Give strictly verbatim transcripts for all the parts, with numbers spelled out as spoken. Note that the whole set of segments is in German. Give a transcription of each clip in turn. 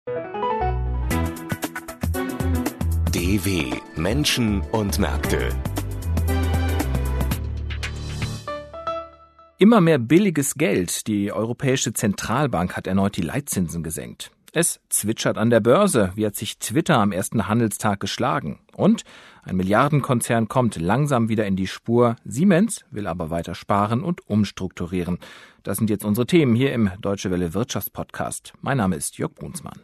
D W Menschen und Märkte. Immer mehr billiges Geld. Die Europäische Zentralbank hat erneut die Leitzinsen gesenkt. Es zwitschert an der Börse. Wie hat sich Twitter am ersten Handelstag geschlagen? Und ein Milliardenkonzern kommt langsam wieder in die Spur. Siemens will aber weiter sparen und umstrukturieren. Das sind jetzt unsere Themen hier im Deutsche Welle Wirtschaftspodcast. Mein Name ist Jörg Brunsmann.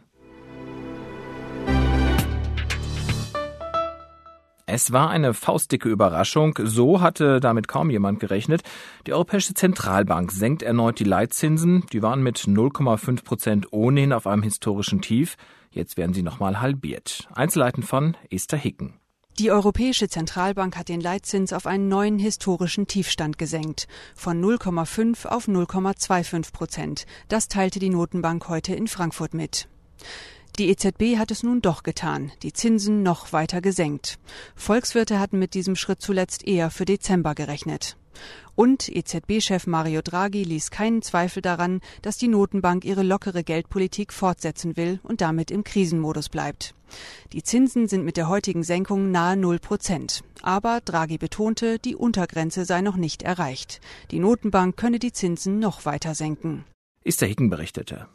Es war eine faustdicke Überraschung. So hatte damit kaum jemand gerechnet. Die Europäische Zentralbank senkt erneut die Leitzinsen. Die waren mit null Komma fünf Prozent ohnehin auf einem historischen Tief. Jetzt werden sie nochmal halbiert. Einzelheiten von Esther Hicken. Die Europäische Zentralbank hat den Leitzins auf einen neuen historischen Tiefstand gesenkt. Von null Komma fünf auf null Komma fünfundzwanzig Prozent. Das teilte die Notenbank heute in Frankfurt mit. Die E Z B hat es nun doch getan, die Zinsen noch weiter gesenkt. Volkswirte hatten mit diesem Schritt zuletzt eher für Dezember gerechnet. Und E Z B-Chef Mario Draghi ließ keinen Zweifel daran, dass die Notenbank ihre lockere Geldpolitik fortsetzen will und damit im Krisenmodus bleibt. Die Zinsen sind mit der heutigen Senkung nahe null Prozent. Aber Draghi betonte, die Untergrenze sei noch nicht erreicht. Die Notenbank könne die Zinsen noch weiter senken. Esther Hicken berichtete.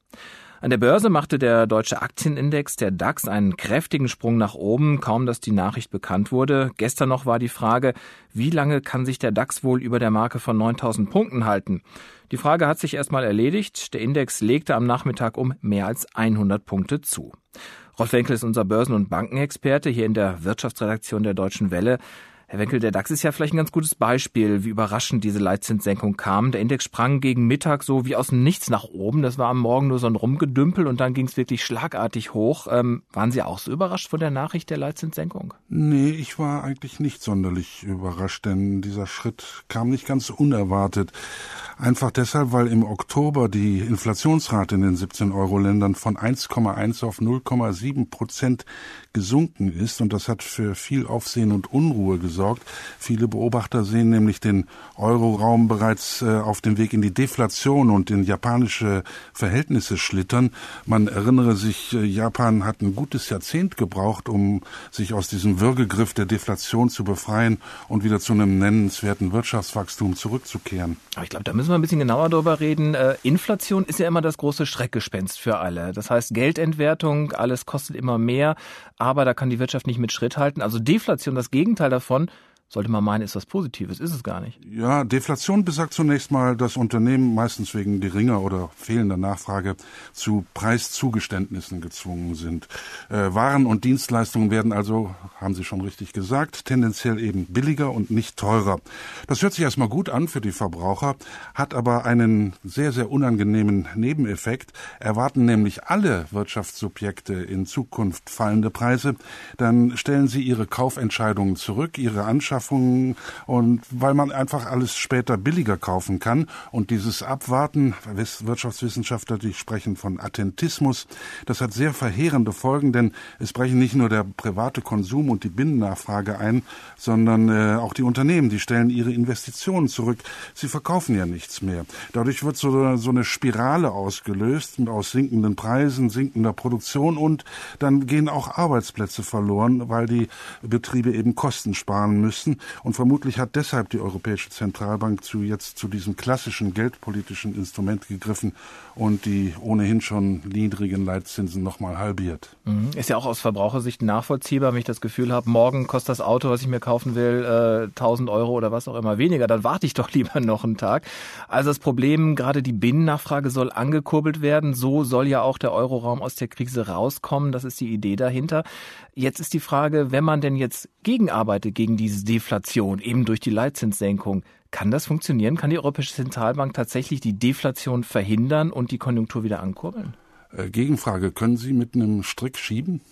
An der Börse machte der deutsche Aktienindex, der DAX, einen kräftigen Sprung nach oben, kaum dass die Nachricht bekannt wurde. Gestern noch war die Frage, wie lange kann sich der DAX wohl über der Marke von neuntausend Punkten halten? Die Frage hat sich erstmal erledigt. Der Index legte am Nachmittag um mehr als hundert Punkte zu. Rolf Wenkel ist unser Börsen- und Bankenexperte hier in der Wirtschaftsredaktion der Deutschen Welle. Herr Wenkel, der DAX ist ja vielleicht ein ganz gutes Beispiel, wie überraschend diese Leitzinssenkung kam. Der Index sprang gegen Mittag so wie aus dem Nichts nach oben. Das war am Morgen nur so ein Rumgedümpel und dann ging es wirklich schlagartig hoch. Ähm, waren Sie auch so überrascht von der Nachricht der Leitzinssenkung? Nee, ich war eigentlich nicht sonderlich überrascht, denn dieser Schritt kam nicht ganz unerwartet. Einfach deshalb, weil im Oktober die Inflationsrate in den siebzehn-Euro-Ländern von eins Komma eins auf null Komma sieben Prozent gesunken ist. Und das hat für viel Aufsehen und Unruhe gesorgt. Viele Beobachter sehen nämlich den Euroraum bereits äh, auf dem Weg in die Deflation und in japanische Verhältnisse schlittern. Man erinnere sich, äh, Japan hat ein gutes Jahrzehnt gebraucht, um sich aus diesem Würgegriff der Deflation zu befreien und wieder zu einem nennenswerten Wirtschaftswachstum zurückzukehren. Aber ich glaube, da müssen wir ein bisschen genauer drüber reden. Äh, Inflation ist ja immer das große Schreckgespenst für alle. Das heißt Geldentwertung, alles kostet immer mehr, aber da kann die Wirtschaft nicht mit Schritt halten. Also Deflation, das Gegenteil davon, sollte man meinen, ist was Positives, ist es gar nicht. Ja, Deflation besagt zunächst mal, dass Unternehmen meistens wegen geringer oder fehlender Nachfrage zu Preiszugeständnissen gezwungen sind. Äh, Waren und Dienstleistungen werden also, haben Sie schon richtig gesagt, tendenziell eben billiger und nicht teurer. Das hört sich erstmal gut an für die Verbraucher, hat aber einen sehr, sehr unangenehmen Nebeneffekt. Erwarten nämlich alle Wirtschaftssubjekte in Zukunft fallende Preise, dann stellen sie ihre Kaufentscheidungen zurück, ihre Anschaffungen, und weil man einfach alles später billiger kaufen kann. Und dieses Abwarten, Wirtschaftswissenschaftler, die sprechen von Attentismus, das hat sehr verheerende Folgen, denn es brechen nicht nur der private Konsum und die Binnennachfrage ein, sondern äh, auch die Unternehmen, die stellen ihre Investitionen zurück. Sie verkaufen ja nichts mehr. Dadurch wird so, so eine Spirale ausgelöst aus sinkenden Preisen, sinkender Produktion und dann gehen auch Arbeitsplätze verloren, weil die Betriebe eben Kosten sparen müssen. Und vermutlich hat deshalb die Europäische Zentralbank zu jetzt zu diesem klassischen geldpolitischen Instrument gegriffen und die ohnehin schon niedrigen Leitzinsen nochmal halbiert. Ist ja auch aus Verbrauchersicht nachvollziehbar, wenn ich das Gefühl habe, morgen kostet das Auto, was ich mir kaufen will, äh, tausend Euro oder was auch immer weniger. Dann warte ich doch lieber noch einen Tag. Also das Problem, gerade die Binnennachfrage soll angekurbelt werden. So soll ja auch der Euroraum aus der Krise rauskommen. Das ist die Idee dahinter. Jetzt ist die Frage, wenn man denn jetzt gegenarbeitet gegen diese Deflation, eben durch die Leitzinssenkung, kann das funktionieren? Kann die Europäische Zentralbank tatsächlich die Deflation verhindern und die Konjunktur wieder ankurbeln? Äh, Gegenfrage, können Sie mit einem Strick schieben?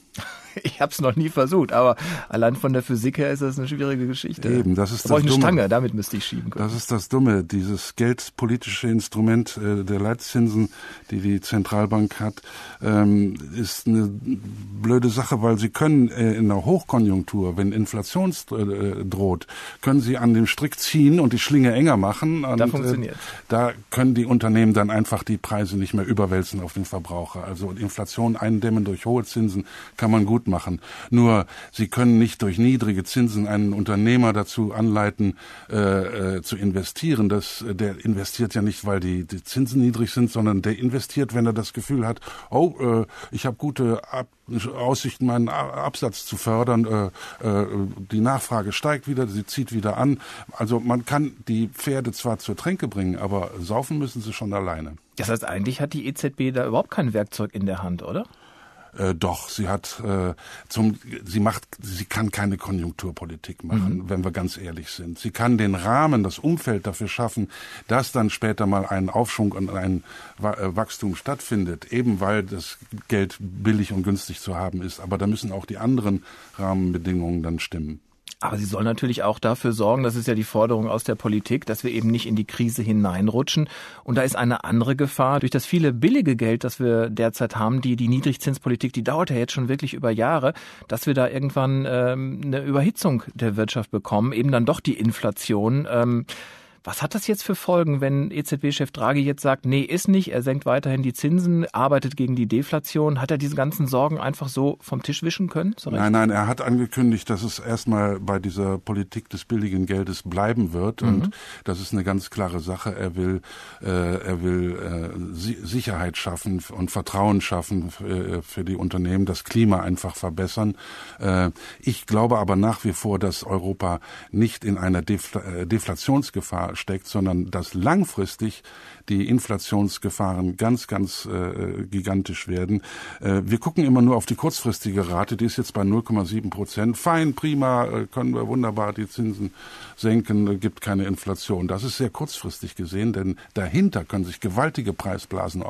Ich habe es noch nie versucht, aber allein von der Physik her ist das eine schwierige Geschichte. Eben, das ist da das ich eine Dumme. Stange, damit müsste ich schieben können. Das ist das Dumme, dieses geldpolitische Instrument äh, der Leitzinsen, die die Zentralbank hat, ähm, ist eine blöde Sache, weil sie können äh, in einer Hochkonjunktur, wenn Inflation äh, droht, können sie an dem Strick ziehen und die Schlinge enger machen. Und, da funktioniert. Äh, da können die Unternehmen dann einfach die Preise nicht mehr überwälzen auf den Verbraucher. Also Inflation eindämmen durch hohe Zinsen kann man gut machen. Nur sie können nicht durch niedrige Zinsen einen Unternehmer dazu anleiten, äh, äh, zu investieren. Das, der investiert ja nicht, weil die, die Zinsen niedrig sind, sondern der investiert, wenn er das Gefühl hat, oh, äh, ich habe gute Ab- Aussichten, meinen Absatz zu fördern. Äh, äh, die Nachfrage steigt wieder, sie zieht wieder an. Also man kann die Pferde zwar zur Tränke bringen, aber saufen müssen sie schon alleine. Das heißt, eigentlich hat die E Z B da überhaupt kein Werkzeug in der Hand, oder? Äh, doch, sie hat äh, zum, sie macht, sie kann keine Konjunkturpolitik machen, mhm. wenn wir ganz ehrlich sind. Sie kann den Rahmen, das Umfeld dafür schaffen, dass dann später mal ein Aufschwung und ein Wachstum stattfindet, eben weil das Geld billig und günstig zu haben ist. Aber da müssen auch die anderen Rahmenbedingungen dann stimmen. Aber sie soll natürlich auch dafür sorgen, das ist ja die Forderung aus der Politik, dass wir eben nicht in die Krise hineinrutschen. Und da ist eine andere Gefahr. Durch das viele billige Geld, das wir derzeit haben, die, die Niedrigzinspolitik, die dauert ja jetzt schon wirklich über Jahre, dass wir da irgendwann ähm, eine Überhitzung der Wirtschaft bekommen, eben dann doch die Inflation. Ähm, Was hat das jetzt für Folgen, wenn E Z B-Chef Draghi jetzt sagt, nee, ist nicht, er senkt weiterhin die Zinsen, arbeitet gegen die Deflation? Hat er diese ganzen Sorgen einfach so vom Tisch wischen können? So nein, nein, er hat angekündigt, dass es erstmal bei dieser Politik des billigen Geldes bleiben wird. Mhm. Und das ist eine ganz klare Sache. Er will, äh, er will äh, Sicherheit schaffen und Vertrauen schaffen für, für die Unternehmen, das Klima einfach verbessern. Äh, ich glaube aber nach wie vor, dass Europa nicht in einer Defl- Deflationsgefahr steckt, sondern dass langfristig die Inflationsgefahren ganz, ganz äh, gigantisch werden. Äh, wir gucken immer nur auf die kurzfristige Rate, die ist jetzt bei null Komma sieben Prozent. Fein, prima, äh, können wir wunderbar die Zinsen senken, äh, gibt keine Inflation. Das ist sehr kurzfristig gesehen, denn dahinter können sich gewaltige Preisblasen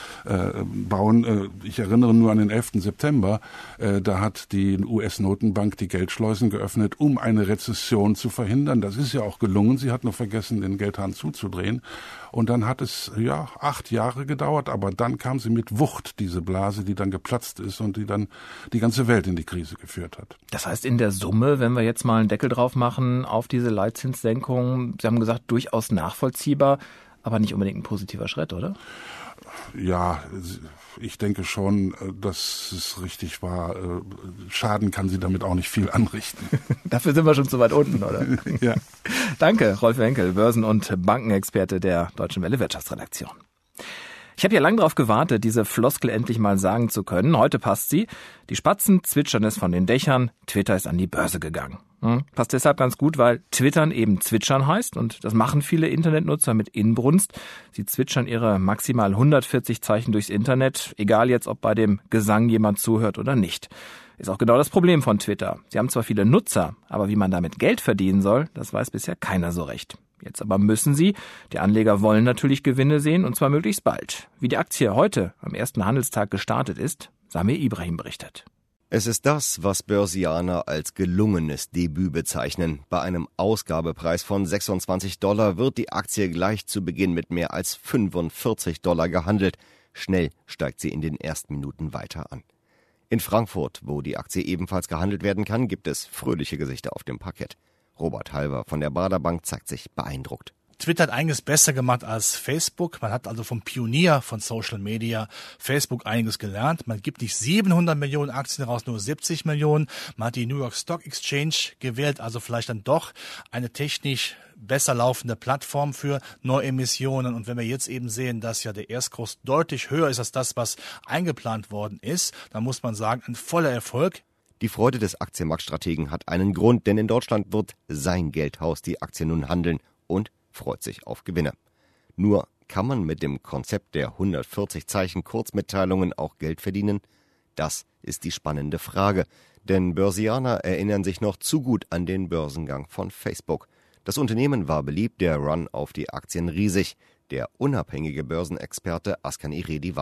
aufbauen. Äh, äh, ich erinnere nur an den elften September, äh, da hat die U S-Notenbank die Geldschleusen geöffnet, um eine Rezession zu verhindern. Das ist ja auch gelungen. Sie hat nur vergessen, den Geldhahn zuzudrehen. Und dann hat es, ja, acht Jahre gedauert, aber dann kam sie mit Wucht, diese Blase, die dann geplatzt ist und die dann die ganze Welt in die Krise geführt hat. Das heißt, in der Summe, wenn wir jetzt mal einen Deckel drauf machen auf diese Leitzinssenkung, Sie haben gesagt, durchaus nachvollziehbar, aber nicht unbedingt ein positiver Schritt, oder? Ja, ich denke schon, dass es richtig war. Schaden kann sie damit auch nicht viel anrichten. Dafür sind wir schon zu weit unten, oder? Ja. Danke, Rolf Wenkel, Börsen- und Bankenexperte der Deutschen Welle Wirtschaftsredaktion. Ich habe ja lange darauf gewartet, diese Floskel endlich mal sagen zu können. Heute passt sie. Die Spatzen zwitschern es von den Dächern. Twitter ist an die Börse gegangen. Hm, passt deshalb ganz gut, weil Twittern eben zwitschern heißt. Und das machen viele Internetnutzer mit Inbrunst. Sie zwitschern ihre maximal hundertvierzig Zeichen durchs Internet. Egal jetzt, ob bei dem Gesang jemand zuhört oder nicht. Ist auch genau das Problem von Twitter. Sie haben zwar viele Nutzer, aber wie man damit Geld verdienen soll, das weiß bisher keiner so recht. Jetzt aber müssen sie. Die Anleger wollen natürlich Gewinne sehen, und zwar möglichst bald. Wie die Aktie heute am ersten Handelstag gestartet ist, Samir Ibrahim berichtet. Es ist das, was Börsianer als gelungenes Debüt bezeichnen. Bei einem Ausgabepreis von sechsundzwanzig Dollar wird die Aktie gleich zu Beginn mit mehr als fünfundvierzig Dollar gehandelt. Schnell steigt sie in den ersten Minuten weiter an. In Frankfurt, wo die Aktie ebenfalls gehandelt werden kann, gibt es fröhliche Gesichter auf dem Parkett. Robert Halver von der Baader Bank zeigt sich beeindruckt. Twitter hat einiges besser gemacht als Facebook. Man hat also vom Pionier von Social Media, Facebook, einiges gelernt. Man gibt nicht siebenhundert Millionen Aktien raus, nur siebzig Millionen. Man hat die New York Stock Exchange gewählt, also vielleicht dann doch eine technisch besser laufende Plattform für Neuemissionen. Und wenn wir jetzt eben sehen, dass ja der Erstkurs deutlich höher ist als das, was eingeplant worden ist, dann muss man sagen, ein voller Erfolg. Die Freude des Aktienmarktstrategen hat einen Grund, denn in Deutschland wird sein Geldhaus die Aktie nun handeln und freut sich auf Gewinne. Nur kann man mit dem Konzept der hundertvierzig Zeichen Kurzmitteilungen auch Geld verdienen? Das ist die spannende Frage, denn Börsianer erinnern sich noch zu gut an den Börsengang von Facebook. Das Unternehmen war beliebt, der Run auf die Aktien riesig. Der unabhängige Börsenexperte Askan Iredi warnt.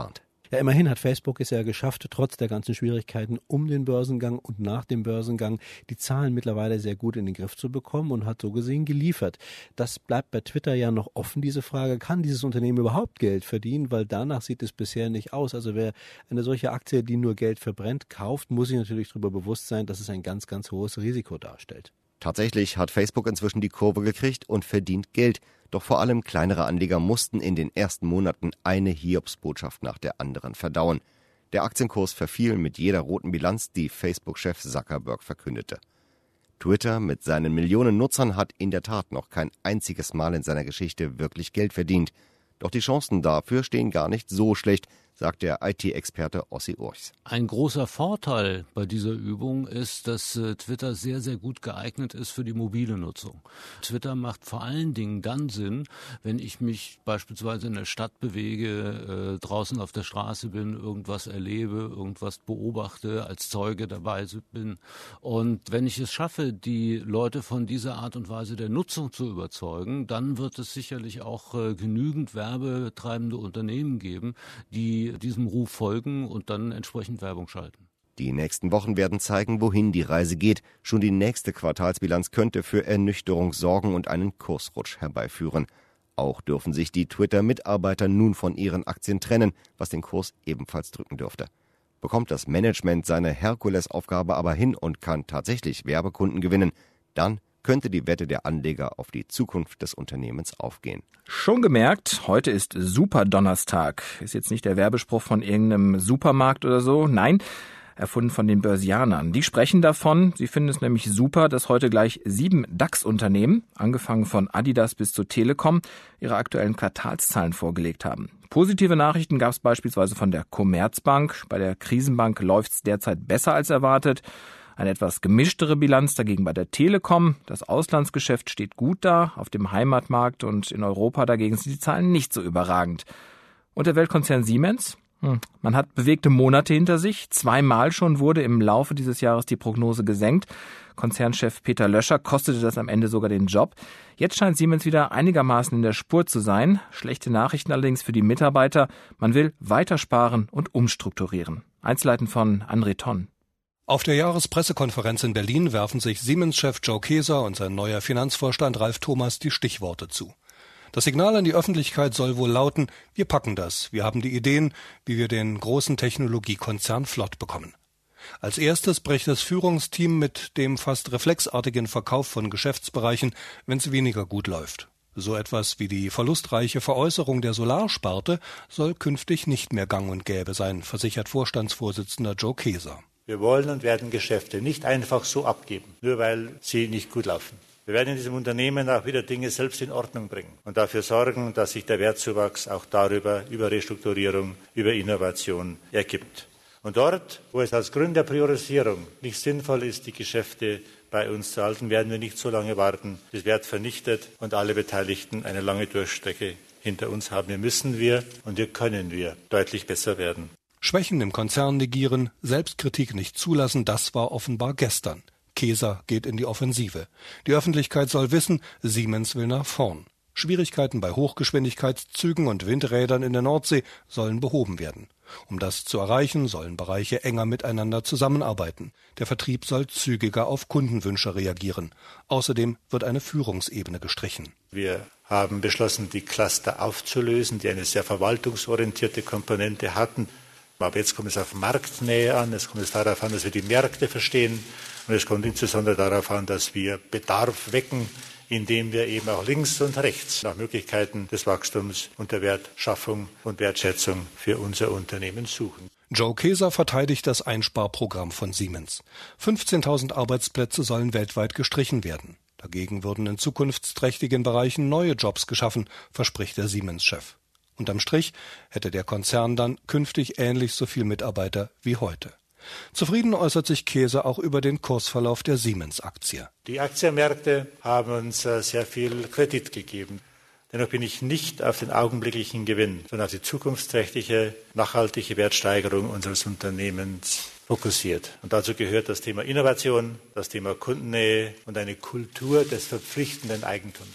Ja, immerhin hat Facebook es ja geschafft, trotz der ganzen Schwierigkeiten um den Börsengang und nach dem Börsengang die Zahlen mittlerweile sehr gut in den Griff zu bekommen und hat so gesehen geliefert. Das bleibt bei Twitter ja noch offen, diese Frage, kann dieses Unternehmen überhaupt Geld verdienen, weil danach sieht es bisher nicht aus. Also wer eine solche Aktie, die nur Geld verbrennt, kauft, muss sich natürlich darüber bewusst sein, dass es ein ganz, ganz hohes Risiko darstellt. Tatsächlich hat Facebook inzwischen die Kurve gekriegt und verdient Geld. Doch vor allem kleinere Anleger mussten in den ersten Monaten eine Hiobsbotschaft nach der anderen verdauen. Der Aktienkurs verfiel mit jeder roten Bilanz, die Facebook-Chef Zuckerberg verkündete. Twitter mit seinen Millionen Nutzern hat in der Tat noch kein einziges Mal in seiner Geschichte wirklich Geld verdient. Doch die Chancen dafür stehen gar nicht so schlecht, sagt der I T-Experte Ossi Urchs. Ein großer Vorteil bei dieser Übung ist, dass äh, Twitter sehr, sehr gut geeignet ist für die mobile Nutzung. Twitter macht vor allen Dingen dann Sinn, wenn ich mich beispielsweise in der Stadt bewege, äh, draußen auf der Straße bin, irgendwas erlebe, irgendwas beobachte, als Zeuge dabei bin. Und wenn ich es schaffe, die Leute von dieser Art und Weise der Nutzung zu überzeugen, dann wird es sicherlich auch äh, genügend werbetreibende Unternehmen geben, die diesem Ruf folgen und dann entsprechend Werbung schalten. Die nächsten Wochen werden zeigen, wohin die Reise geht. Schon die nächste Quartalsbilanz könnte für Ernüchterung sorgen und einen Kursrutsch herbeiführen. Auch dürfen sich die Twitter-Mitarbeiter nun von ihren Aktien trennen, was den Kurs ebenfalls drücken dürfte. Bekommt das Management seine Herkulesaufgabe aber hin und kann tatsächlich Werbekunden gewinnen, dann könnte die Wette der Anleger auf die Zukunft des Unternehmens aufgehen. Schon gemerkt, heute ist Super-Donnerstag. Ist jetzt nicht der Werbespruch von irgendeinem Supermarkt oder so. Nein, erfunden von den Börsianern. Die sprechen davon, sie finden es nämlich super, dass heute gleich sieben DAX-Unternehmen, angefangen von Adidas bis zur Telekom, ihre aktuellen Quartalszahlen vorgelegt haben. Positive Nachrichten gab es beispielsweise von der Commerzbank. Bei der Krisenbank läuft es derzeit besser als erwartet. Eine etwas gemischtere Bilanz dagegen bei der Telekom. Das Auslandsgeschäft steht gut da. Auf dem Heimatmarkt und in Europa dagegen sind die Zahlen nicht so überragend. Und der Weltkonzern Siemens? Hm. Man hat bewegte Monate hinter sich. Zweimal schon wurde im Laufe dieses Jahres die Prognose gesenkt. Konzernchef Peter Löscher kostete das am Ende sogar den Job. Jetzt scheint Siemens wieder einigermaßen in der Spur zu sein. Schlechte Nachrichten allerdings für die Mitarbeiter. Man will weiter sparen und umstrukturieren. Einzelheiten von André Tonn. Auf der Jahrespressekonferenz in Berlin werfen sich Siemens-Chef Joe Keser und sein neuer Finanzvorstand Ralf Thomas die Stichworte zu. Das Signal an die Öffentlichkeit soll wohl lauten, wir packen das, wir haben die Ideen, wie wir den großen Technologiekonzern flott bekommen. Als erstes bricht das Führungsteam mit dem fast reflexartigen Verkauf von Geschäftsbereichen, wenn es weniger gut läuft. So etwas wie die verlustreiche Veräußerung der Solarsparte soll künftig nicht mehr gang und gäbe sein, versichert Vorstandsvorsitzender Joe Keser. Wir wollen und werden Geschäfte nicht einfach so abgeben, nur weil sie nicht gut laufen. Wir werden in diesem Unternehmen auch wieder Dinge selbst in Ordnung bringen und dafür sorgen, dass sich der Wertzuwachs auch darüber, über Restrukturierung, über Innovation ergibt. Und dort, wo es aus Gründen der Priorisierung nicht sinnvoll ist, die Geschäfte bei uns zu halten, werden wir nicht so lange warten, bis Wert vernichtet und alle Beteiligten eine lange Durchstrecke hinter uns haben. Hier müssen wir und hier können wir deutlich besser werden. Schwächen im Konzern negieren, Selbstkritik nicht zulassen, das war offenbar gestern. Keser geht in die Offensive. Die Öffentlichkeit soll wissen, Siemens will nach vorn. Schwierigkeiten bei Hochgeschwindigkeitszügen und Windrädern in der Nordsee sollen behoben werden. Um das zu erreichen, sollen Bereiche enger miteinander zusammenarbeiten. Der Vertrieb soll zügiger auf Kundenwünsche reagieren. Außerdem wird eine Führungsebene gestrichen. Wir haben beschlossen, die Cluster aufzulösen, die eine sehr verwaltungsorientierte Komponente hatten. Aber jetzt kommt es auf Marktnähe an, es kommt es darauf an, dass wir die Märkte verstehen und es kommt insbesondere darauf an, dass wir Bedarf wecken, indem wir eben auch links und rechts nach Möglichkeiten des Wachstums und der Wertschaffung und Wertschätzung für unser Unternehmen suchen. Joe Keser verteidigt das Einsparprogramm von Siemens. fünfzehntausend Arbeitsplätze sollen weltweit gestrichen werden. Dagegen würden in zukunftsträchtigen Bereichen neue Jobs geschaffen, verspricht der Siemens-Chef. Unterm Strich hätte der Konzern dann künftig ähnlich so viel Mitarbeiter wie heute. Zufrieden äußert sich Keser auch über den Kursverlauf der Siemens-Aktie. Die Aktienmärkte haben uns sehr viel Kredit gegeben. Dennoch bin ich nicht auf den augenblicklichen Gewinn, sondern auf die zukunftsträchtige, nachhaltige Wertsteigerung unseres Unternehmens fokussiert. Und dazu gehört das Thema Innovation, das Thema Kundennähe und eine Kultur des verpflichtenden Eigentums.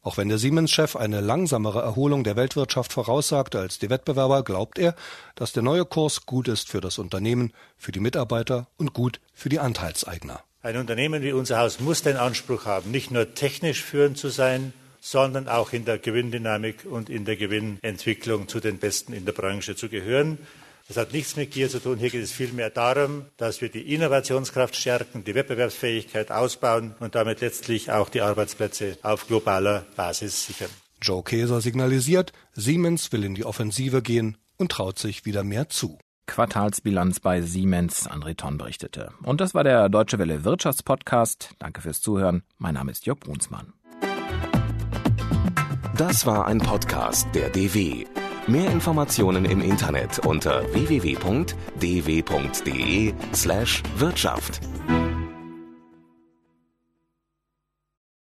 Auch wenn der Siemens-Chef eine langsamere Erholung der Weltwirtschaft voraussagt als die Wettbewerber, glaubt er, dass der neue Kurs gut ist für das Unternehmen, für die Mitarbeiter und gut für die Anteilseigner. Ein Unternehmen wie unser Haus muss den Anspruch haben, nicht nur technisch führend zu sein, sondern auch in der Gewinndynamik und in der Gewinnentwicklung zu den Besten in der Branche zu gehören. Das hat nichts mit Gier zu tun. Hier geht es vielmehr darum, dass wir die Innovationskraft stärken, die Wettbewerbsfähigkeit ausbauen und damit letztlich auch die Arbeitsplätze auf globaler Basis sichern. Joe Kaeser signalisiert, Siemens will in die Offensive gehen und traut sich wieder mehr zu. Quartalsbilanz bei Siemens, André Tonn berichtete. Und das war der Deutsche Welle Wirtschaftspodcast. Danke fürs Zuhören. Mein Name ist Jörg Brunsmann. Das war ein Podcast der D W. Mehr Informationen im Internet unter w w w punkt d w punkt d e slash Wirtschaft.